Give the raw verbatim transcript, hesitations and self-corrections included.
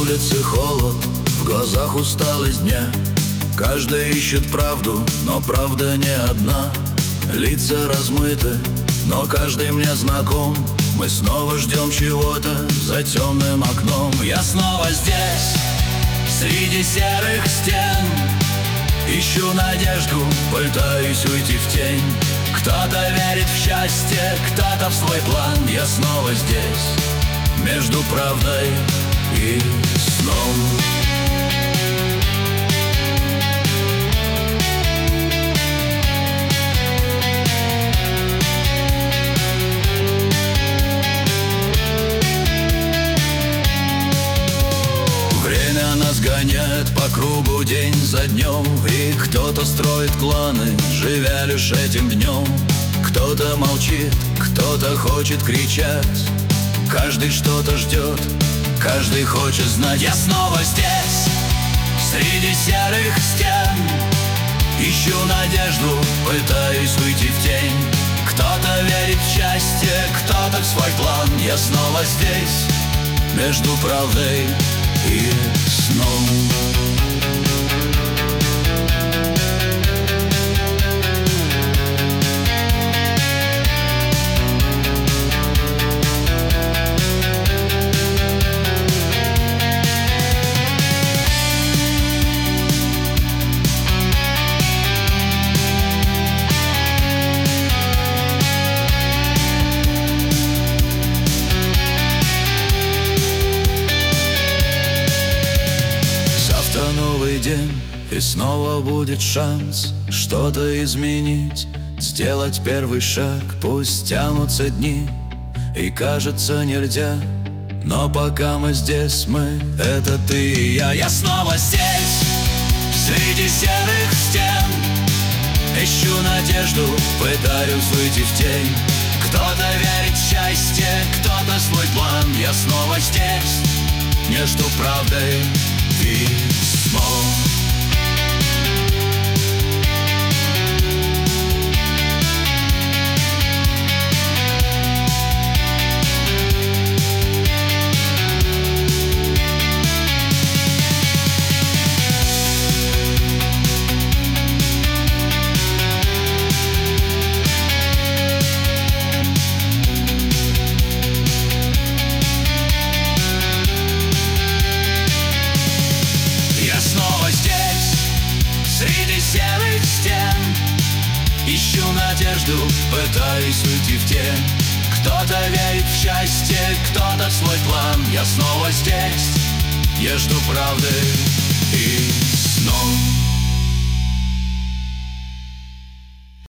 улице холод, в глазах усталость дня. Каждый ищет правду, но правда не одна. Лица размыты, но каждый мне знаком. Мы снова ждем чего-то за темным окном. Я снова здесь, среди серых стен. Ищу надежду, пытаюсь уйти в тень. Кто-то верит в счастье, кто-то в свой план. Я снова здесь, между правдой и сном. Время нас гоняет по кругу день за днем. И кто-то строит кланы, живя лишь этим днем. Кто-то молчит, кто-то хочет кричать. Каждый что-то ждет, каждый хочет знать. Я снова здесь, среди серых стен. Ищу надежду, пытаюсь уйти в тень. Кто-то верит в счастье, кто-то в свой план. Я снова здесь, между правдой и сном. Новый день, и снова будет шанс что-то изменить, сделать первый шаг. Пусть тянутся дни, и кажется нельзя, но пока мы здесь, мы — это ты и я. Я снова здесь, среди серых стен. Ищу надежду, пытаюсь выйти в тень. Кто-то верит в счастье, кто-то свой план. Я снова здесь, между правдой и сном. Среди серых стен ищу надежду, пытаюсь уйти в тень. Кто-то верит в счастье, кто-то в свой план. Я снова здесь, между правдой и сном.